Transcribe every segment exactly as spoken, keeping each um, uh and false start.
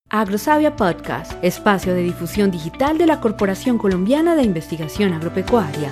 Agrosavia Podcast, espacio de difusión digital de la Corporación Colombiana de Investigación Agropecuaria.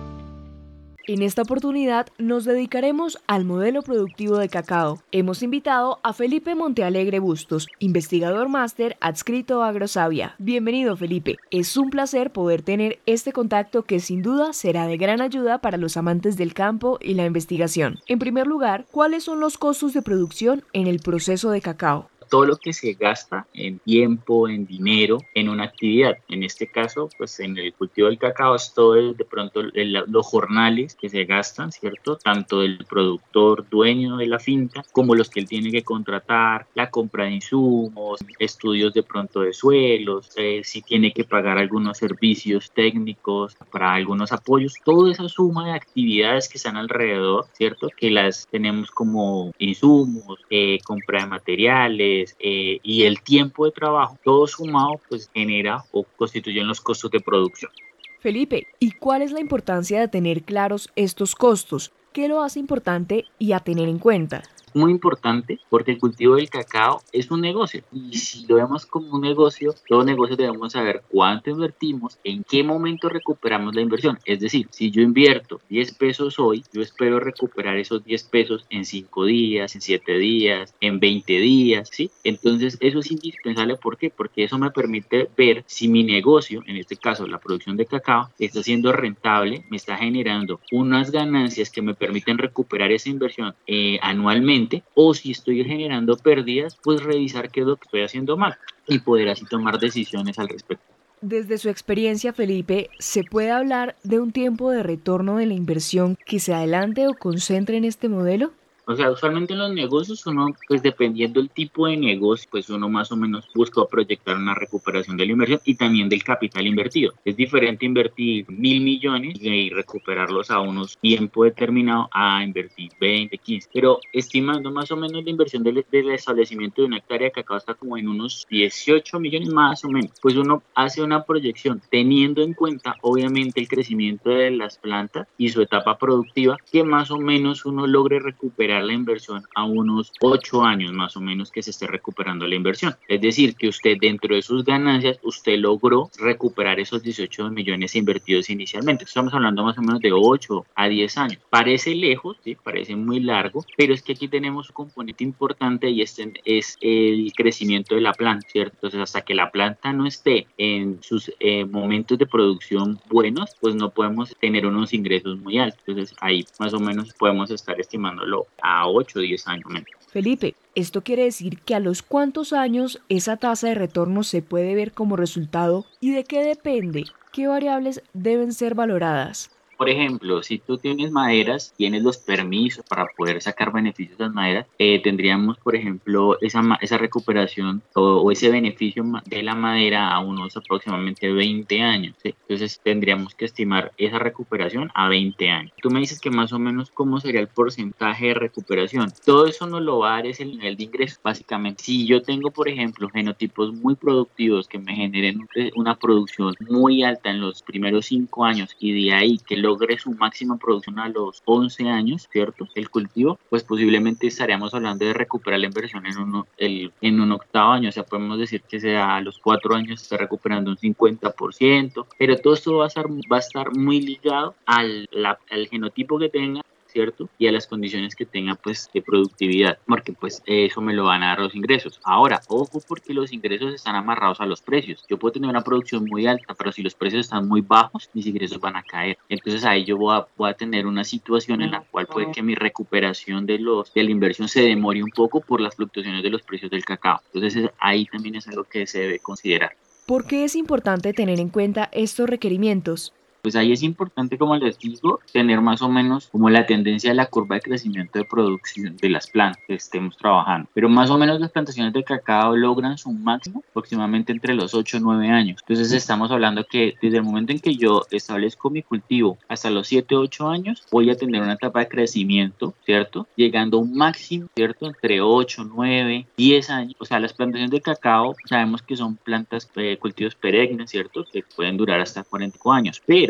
En esta oportunidad nos dedicaremos al modelo productivo de cacao. Hemos invitado a Felipe Montealegre Bustos, investigador máster adscrito a Agrosavia. Bienvenido, Felipe. Es un placer poder tener este contacto que sin duda será de gran ayuda para los amantes del campo y la investigación. En primer lugar, ¿cuáles son los costos de producción en el proceso de cacao? Todo lo que se gasta en tiempo, en dinero, en una actividad. En este caso, pues en el cultivo del cacao es todo el, de pronto el, los jornales que se gastan, ¿cierto? Tanto el productor, dueño de la finca, como los que él tiene que contratar, la compra de insumos, estudios de pronto de suelos, eh, si tiene que pagar algunos servicios técnicos para algunos apoyos. Toda esa suma de actividades que están alrededor, ¿cierto? Que las tenemos como insumos, eh, compra de materiales, Eh, y el tiempo de trabajo, todo sumado, pues genera o constituyen los costos de producción. Felipe, ¿y cuál es la importancia de tener claros estos costos? ¿Qué lo hace importante y a tener en cuenta? Muy importante porque el cultivo del cacao es un negocio y si lo vemos como un negocio, todo negocio debemos saber cuánto invertimos, en qué momento recuperamos la inversión. Es decir, si yo invierto diez pesos hoy, yo espero recuperar esos diez pesos en cinco días, en siete días, en veinte días, ¿sí? Entonces eso es indispensable. ¿Por qué? Porque eso me permite ver si mi negocio, en este caso la producción de cacao, está siendo rentable, me está generando unas ganancias que me permiten recuperar esa inversión eh, anualmente, o si estoy generando pérdidas, pues revisar qué es lo que estoy haciendo mal y poder así tomar decisiones al respecto. Desde su experiencia, Felipe, ¿se puede hablar de un tiempo de retorno de la inversión que se adelante o concentre en este modelo? O sea, usualmente en los negocios uno, pues dependiendo del tipo de negocio, pues uno más o menos busca proyectar una recuperación de la inversión y también del capital invertido. Es diferente invertir mil millones y recuperarlos a unos tiempo determinado a invertir veinte, quince. Pero estimando más o menos la inversión del, del establecimiento de una hectárea de cacao está como en unos dieciocho millones más o menos. Pues uno hace una proyección teniendo en cuenta obviamente el crecimiento de las plantas y su etapa productiva, que más o menos uno logre recuperar la inversión a unos ocho años más o menos que se esté recuperando la inversión. Es decir, que usted dentro de sus ganancias, usted logró recuperar esos dieciocho millones invertidos inicialmente. Estamos hablando más o menos de ocho a diez años. Parece lejos, ¿sí? Parece muy largo, pero es que aquí tenemos un componente importante y este es el crecimiento de la planta, ¿cierto? Entonces, hasta que la planta no esté en sus eh, momentos de producción buenos, pues no podemos tener unos ingresos muy altos. Entonces, ahí más o menos podemos estar estimándolo a ocho o diez años. Felipe, ¿esto quiere decir que a los cuántos años esa tasa de retorno se puede ver como resultado y de qué depende? ¿Qué variables deben ser valoradas? Por ejemplo, si tú tienes maderas, tienes los permisos para poder sacar beneficios de las maderas, eh, tendríamos, por ejemplo, esa, esa recuperación o, o ese beneficio de la madera a unos aproximadamente veinte años, ¿sí? Entonces tendríamos que estimar esa recuperación a veinte años. Tú me dices que más o menos cómo sería el porcentaje de recuperación. Todo eso nos lo va a dar es el nivel de ingreso, básicamente. Si yo tengo, por ejemplo, genotipos muy productivos que me generen una producción muy alta en los primeros cinco años y de ahí que logre su máxima producción a los once años, ¿cierto? El cultivo, pues posiblemente estaríamos hablando de recuperar la inversión en, uno, el, en un octavo año, o sea, podemos decir que sea a los cuatro años se está recuperando un cincuenta por ciento, pero todo esto va a estar, va a estar muy ligado al, la, al genotipo que tenga, ¿cierto? Y a las condiciones que tenga, pues, de productividad, porque, pues, eso me lo van a dar los ingresos. Ahora, ojo, porque los ingresos están amarrados a los precios. Yo puedo tener una producción muy alta, pero si los precios están muy bajos, mis ingresos van a caer. Entonces, ahí yo voy a, voy a tener una situación en la cual puede que mi recuperación de, los, de la inversión se demore un poco por las fluctuaciones de los precios del cacao. Entonces, ahí también es algo que se debe considerar. ¿Por qué es importante tener en cuenta estos requerimientos? Pues ahí es importante, como les digo, tener más o menos como la tendencia de la curva de crecimiento de producción de las plantas que estemos trabajando. Pero más o menos las plantaciones de cacao logran su máximo aproximadamente entre los ocho o nueve años. Entonces estamos hablando que desde el momento en que yo establezco mi cultivo hasta los siete o ocho años, voy a tener una etapa de crecimiento, ¿cierto? Llegando a un máximo, ¿cierto? Entre ocho, nueve, diez años. O sea, las plantaciones de cacao sabemos que son plantas, eh, cultivos perennes, ¿cierto? Que pueden durar hasta cuarenta y cinco años. Pero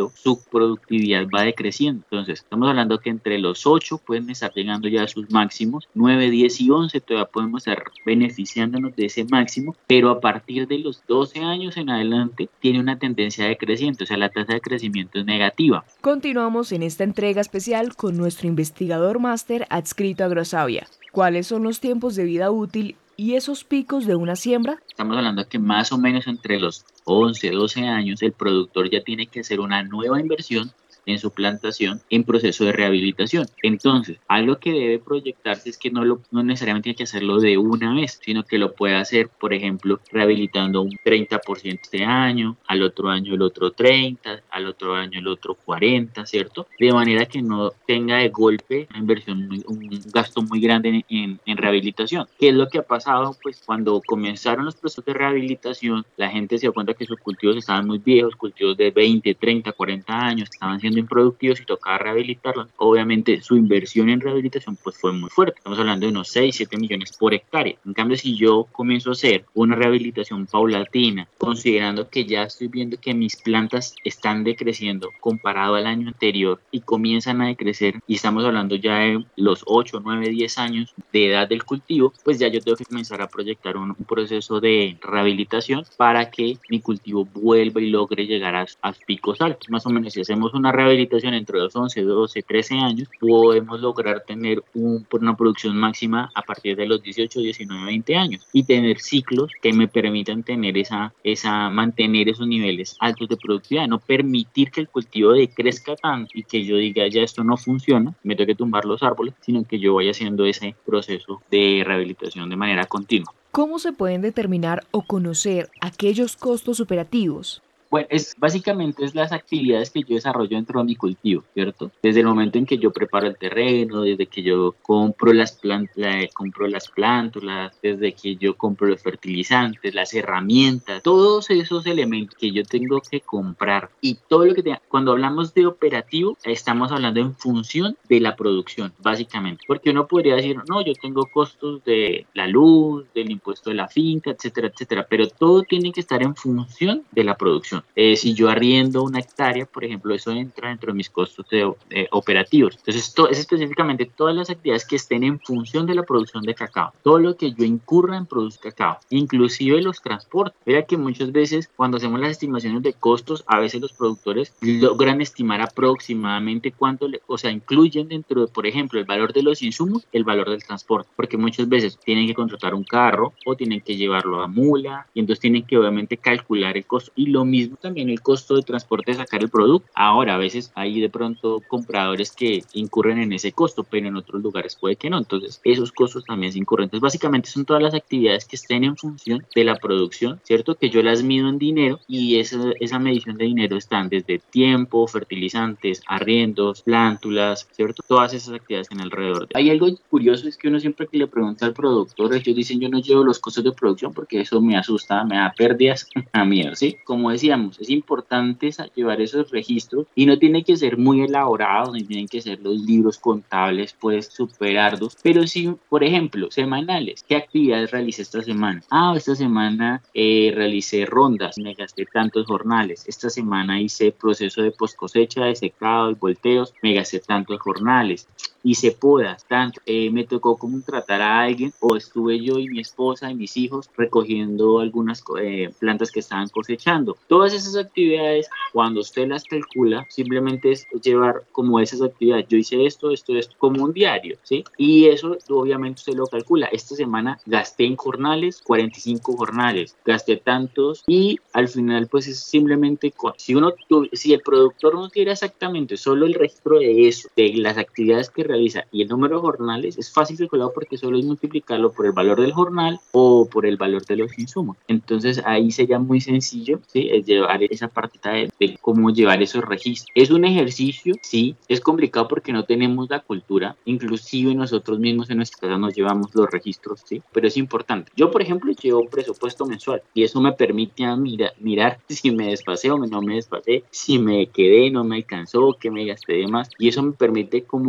pero su productividad va decreciendo. Entonces, estamos hablando que entre los ocho pueden estar llegando ya a sus máximos, nueve, diez y once todavía podemos estar beneficiándonos de ese máximo, pero a partir de los doce años en adelante tiene una tendencia decreciente, o sea, la tasa de crecimiento es negativa. Continuamos en esta entrega especial con nuestro investigador máster adscrito a Agrosavia. ¿Cuáles son los tiempos de vida útil y esos picos de una siembra? Estamos hablando de que más o menos entre los once, doce años el productor ya tiene que hacer una nueva inversión en su plantación en proceso de rehabilitación. Entonces, algo que debe proyectarse es que no, lo, no necesariamente tiene que hacerlo de una vez, sino que lo puede hacer, por ejemplo, rehabilitando un treinta por ciento este año, al otro año el otro treinta por ciento, al otro año el otro cuarenta por ciento, ¿cierto? De manera que no tenga de golpe una inversión, muy, un gasto muy grande en, en, en rehabilitación. ¿Qué es lo que ha pasado? Pues cuando comenzaron los procesos de rehabilitación, la gente se dio cuenta que sus cultivos estaban muy viejos, cultivos de veinte, treinta, cuarenta años, estaban siendo improductivos y tocaba rehabilitarlos. Obviamente su inversión en rehabilitación pues fue muy fuerte. Estamos hablando de unos seis, siete millones por hectárea. En cambio, si yo comienzo a hacer una rehabilitación paulatina, considerando que ya estoy viendo que mis plantas están decreciendo comparado al año anterior y comienzan a decrecer, y estamos hablando ya de los ocho, nueve, diez años de edad del cultivo, pues ya yo tengo que comenzar a proyectar un, un proceso de rehabilitación para que mi cultivo vuelva y logre llegar a, a picos altos. Más o menos, si hacemos una rehabilitación rehabilitación entre los once, doce, trece años, podemos lograr tener un, una producción máxima a partir de los dieciocho, diecinueve, veinte años y tener ciclos que me permitan tener esa, esa, mantener esos niveles altos de productividad, no permitir que el cultivo decrezca tanto y que yo diga ya esto no funciona, me tengo que tumbar los árboles, sino que yo vaya haciendo ese proceso de rehabilitación de manera continua. ¿Cómo se pueden determinar o conocer aquellos costos operativos? Bueno, es, básicamente es las actividades que yo desarrollo dentro de mi cultivo, ¿cierto? Desde el momento en que yo preparo el terreno, desde que yo compro las, plant la, compro las plántulas, desde que yo compro los fertilizantes, las herramientas, todos esos elementos que yo tengo que comprar y todo lo que tenga. Cuando hablamos de operativo, estamos hablando en función de la producción, básicamente. Porque uno podría decir, no, yo tengo costos de la luz, del impuesto de la finca, etcétera, etcétera, pero todo tiene que estar en función de la producción. Eh, si yo arriendo una hectárea, por ejemplo, eso entra dentro de mis costos de, de operativos. Entonces, esto es específicamente todas las actividades que estén en función de la producción de cacao. Todo lo que yo incurra en producir cacao, inclusive los transportes. Mira que muchas veces cuando hacemos las estimaciones de costos, a veces los productores logran estimar aproximadamente cuánto, le, o sea, incluyen dentro de, por ejemplo, el valor de los insumos, el valor del transporte, porque muchas veces tienen que contratar un carro o tienen que llevarlo a mula y entonces tienen que obviamente calcular el costo. Y lo mismo también el costo de transporte de sacar el producto. Ahora, a veces hay de pronto compradores que incurren en ese costo, pero en otros lugares puede que no. Entonces, esos costos también se incurren. Entonces, básicamente son todas las actividades que estén en función de la producción, ¿cierto? Que yo las mido en dinero y esa, esa medición de dinero están desde tiempo, fertilizantes, arriendos, plántulas, ¿cierto? Todas esas actividades en alrededor. Hay algo curioso, es que uno siempre que le pregunta al productor, ellos dicen, yo no llevo los costos de producción porque eso me asusta, me da pérdidas, a miedo, ¿sí? Como decía, es importante llevar esos registros y no tiene que ser muy elaborado, ni tienen que ser los libros contables pues super arduos, pero sí, por ejemplo, semanales. ¿Qué actividades realicé esta semana? Ah, esta semana eh, realicé rondas, me gasté tantos jornales. Esta semana hice proceso de post cosecha, de secado y volteos, me gasté tantos jornales. Hice podas, tanto, eh, me tocó contratar a alguien o estuve yo y mi esposa y mis hijos recogiendo algunas eh, plantas que estaban cosechando. Todas esas actividades, cuando usted las calcula, simplemente es llevar como esas actividades. Yo hice esto, esto, esto, como un diario, ¿sí? Y eso obviamente usted lo calcula. Esta semana gasté en jornales, cuarenta y cinco jornales, gasté tantos y al final pues es simplemente, si uno, si el productor no tiene exactamente solo el registro de eso, de las actividades que realiza y el número de jornales, es fácil calcularlo porque solo es multiplicarlo por el valor del jornal o por el valor de los insumos. Entonces ahí sería muy sencillo, ¿sí? Es llevar esa partita de, de cómo llevar esos registros. Es un ejercicio, sí, es complicado porque no tenemos la cultura, inclusive nosotros mismos en nuestra casa nos llevamos los registros, sí, pero es importante. Yo, por ejemplo, llevo presupuesto mensual y eso me permite a mira, mirar si me desfasé o no me desfasé, si me quedé, no me alcanzó, que me gasté de más, y eso me permite como manejar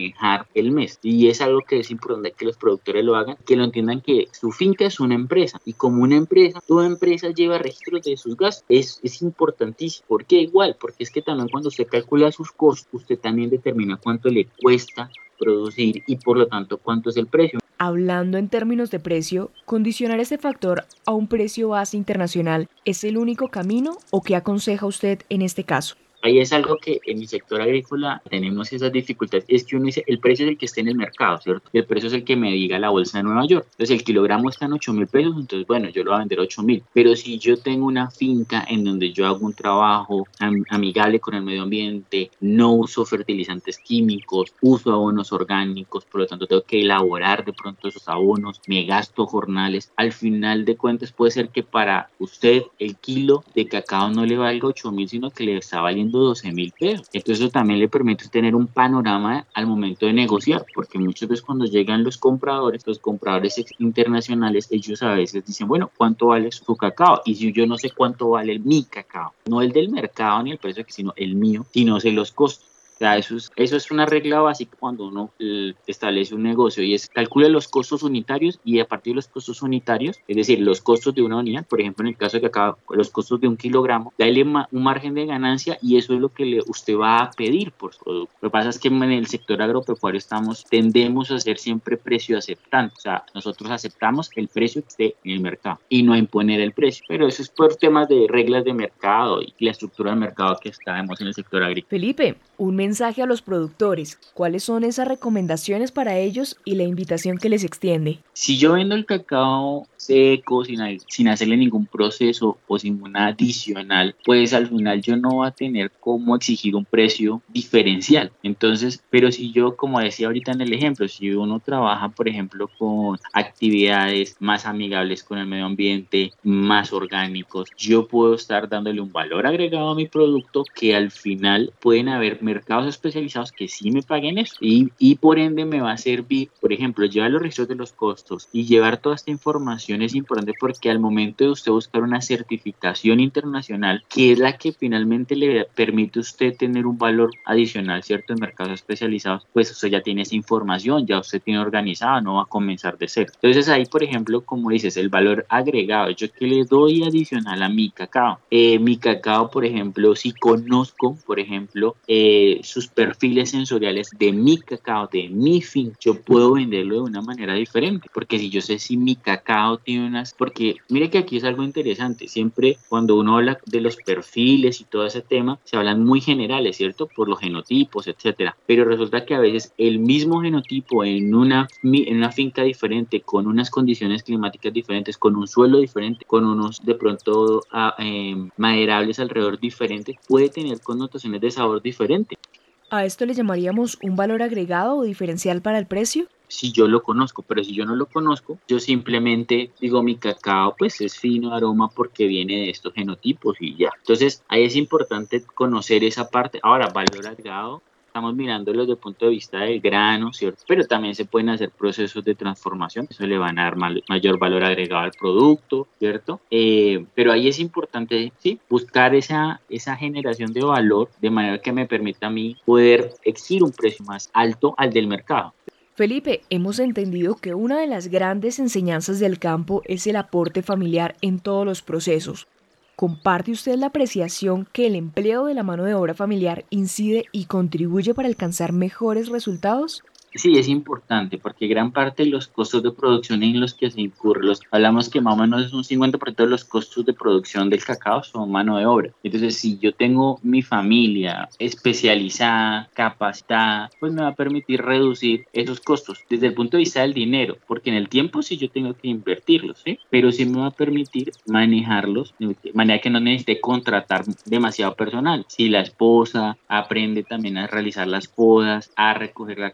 manejar el mes. Y es algo que es importante que los productores lo hagan, que lo entiendan que su finca es una empresa y como una empresa, toda empresa lleva registros de sus gastos. Es, es importantísimo. ¿Por qué? Igual, porque es que también cuando usted calcula sus costos, usted también determina cuánto le cuesta producir y por lo tanto cuánto es el precio. Hablando en términos de precio, ¿condicionar este factor a un precio base internacional es el único camino o qué aconseja usted en este caso? Ahí es algo que en el sector agrícola tenemos esas dificultades. Es que uno dice, el precio es el que esté en el mercado, ¿cierto? El precio es el que me diga la bolsa de Nueva York. Entonces, el kilogramo está en ocho mil pesos, entonces, bueno, yo lo voy a vender a ocho mil. Pero si yo tengo una finca en donde yo hago un trabajo am- amigable con el medio ambiente, no uso fertilizantes químicos, uso abonos orgánicos, por lo tanto, tengo que elaborar de pronto esos abonos, me gasto jornales. Al final de cuentas, puede ser que para usted el kilo de cacao no le valga ocho mil, sino que le está valiendo doce mil pesos. Entonces eso también le permite tener un panorama al momento de negociar, porque muchas veces cuando llegan los compradores, los compradores internacionales, ellos a veces dicen, bueno, ¿cuánto vale su cacao? Y si yo no sé cuánto vale mi cacao, no el del mercado ni el precio, sino el mío, si no sé los costos. O sea, eso es, eso es una regla básica cuando uno eh, establece un negocio y es calcula los costos unitarios y a partir de los costos unitarios, es decir, los costos de una unidad, por ejemplo, en el caso de que acá, los costos de un kilogramo, dale ma- un margen de ganancia y eso es lo que le, usted va a pedir por su producto. Lo que pasa es que en el sector agropecuario estamos, tendemos a ser siempre precio aceptante, o sea, nosotros aceptamos el precio que esté en el mercado y no a imponer el precio, pero eso es por temas de reglas de mercado y la estructura del mercado que estamos en el sector agrícola. Felipe, un mensaje a los productores. ¿Cuáles son esas recomendaciones para ellos y la invitación que les extiende? Si yo vendo el cacao seco, sin, al- sin hacerle ningún proceso o sin una adicional, pues al final yo no voy a tener cómo exigir un precio diferencial. Entonces, pero si yo, como decía ahorita en el ejemplo, si uno trabaja, por ejemplo, con actividades más amigables con el medio ambiente, más orgánicos, yo puedo estar dándole un valor agregado a mi producto que al final pueden haber mercados especializados que sí me paguen eso y, y por ende me va a servir, por ejemplo, llevar los registros de los costos y llevar toda esta información es importante porque al momento de usted buscar una certificación internacional, que es la que finalmente le permite a usted tener un valor adicional, ¿cierto? En mercados especializados, pues usted ya tiene esa información, ya usted tiene organizada, no va a comenzar de cero. Entonces ahí, por ejemplo, como dices, el valor agregado, yo que le doy adicional a mi cacao. Eh, mi cacao, por ejemplo, si conozco, por ejemplo, eh, sus perfiles sensoriales de mi cacao, de mi fin, yo puedo venderlo de una manera diferente, porque si yo sé si mi cacao tiene unas, porque mire que aquí es algo interesante, siempre cuando uno habla de los perfiles y todo ese tema, se hablan muy generales, ¿cierto? Por los genotipos, etcétera, pero resulta que a veces el mismo genotipo en una, en una finca diferente, con unas condiciones climáticas diferentes, con un suelo diferente, con unos de pronto ah, eh, maderables alrededor diferentes, puede tener connotaciones de sabor diferente. ¿A esto le llamaríamos un valor agregado o diferencial para el precio? Si yo lo conozco, pero si yo no lo conozco, yo simplemente digo mi cacao pues es fino aroma porque viene de estos genotipos y ya. Entonces ahí es importante conocer esa parte. Ahora, valor agregado, estamos mirándolo desde el punto de vista del grano, ¿cierto? Pero también se pueden hacer procesos de transformación, eso le van a dar mal, mayor valor agregado al producto, ¿cierto? Eh, pero ahí es importante, sí, buscar esa, esa generación de valor de manera que me permita a mí poder exigir un precio más alto al del mercado. Felipe, hemos entendido que una de las grandes enseñanzas del campo es el aporte familiar en todos los procesos. ¿Comparte usted la apreciación que el empleo de la mano de obra familiar incide y contribuye para alcanzar mejores resultados? Sí, es importante porque gran parte de los costos de producción en los que se incurre, los, hablamos que más o menos un cincuenta por ciento de los costos de producción del cacao son mano de obra. Entonces, si yo tengo mi familia especializada, capacitada, pues me va a permitir reducir esos costos desde el punto de vista del dinero, porque en el tiempo sí yo tengo que invertirlos, ¿sí? Pero sí me va a permitir manejarlos de manera que no necesite contratar demasiado personal. Si la esposa aprende también a realizar las podas, a recoger la cosecha,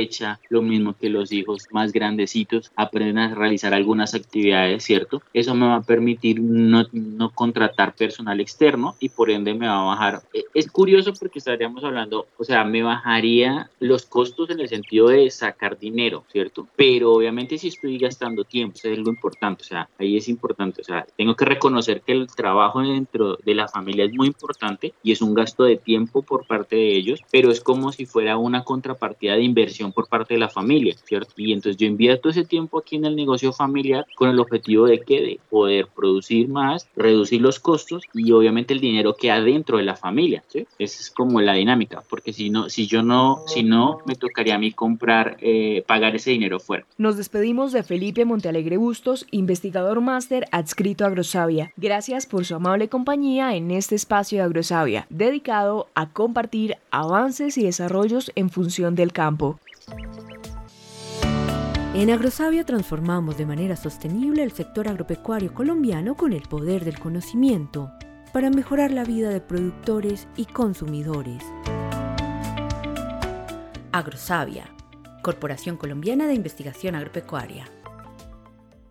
cosecha, lo mismo que los hijos más grandecitos aprenden a realizar algunas actividades, ¿cierto? Eso me va a permitir no, no contratar personal externo y por ende me va a bajar. Es curioso porque estaríamos hablando, o sea, me bajaría los costos en el sentido de sacar dinero, ¿cierto? Pero obviamente si estoy gastando tiempo, eso es lo importante, o sea, ahí es importante, o sea, tengo que reconocer que el trabajo dentro de la familia es muy importante y es un gasto de tiempo por parte de ellos, pero es como si fuera una contrapartida de inversión por parte de la familia, ¿cierto? Y entonces yo invierto ese tiempo aquí en el negocio familiar con el objetivo de que de poder producir más, reducir los costos y obviamente el dinero queda dentro de la familia, ¿sí? Esa es como la dinámica, porque si no, si yo no, si no, me tocaría a mí comprar, eh, pagar ese dinero fuera. Nos despedimos de Felipe Montealegre Bustos, investigador máster adscrito a Agrosavia. Gracias por su amable compañía en este espacio de Agrosavia, dedicado a compartir avances y desarrollos en función del campo. En Agrosavia transformamos de manera sostenible el sector agropecuario colombiano con el poder del conocimiento para mejorar la vida de productores y consumidores. Agrosavia, Corporación Colombiana de Investigación Agropecuaria.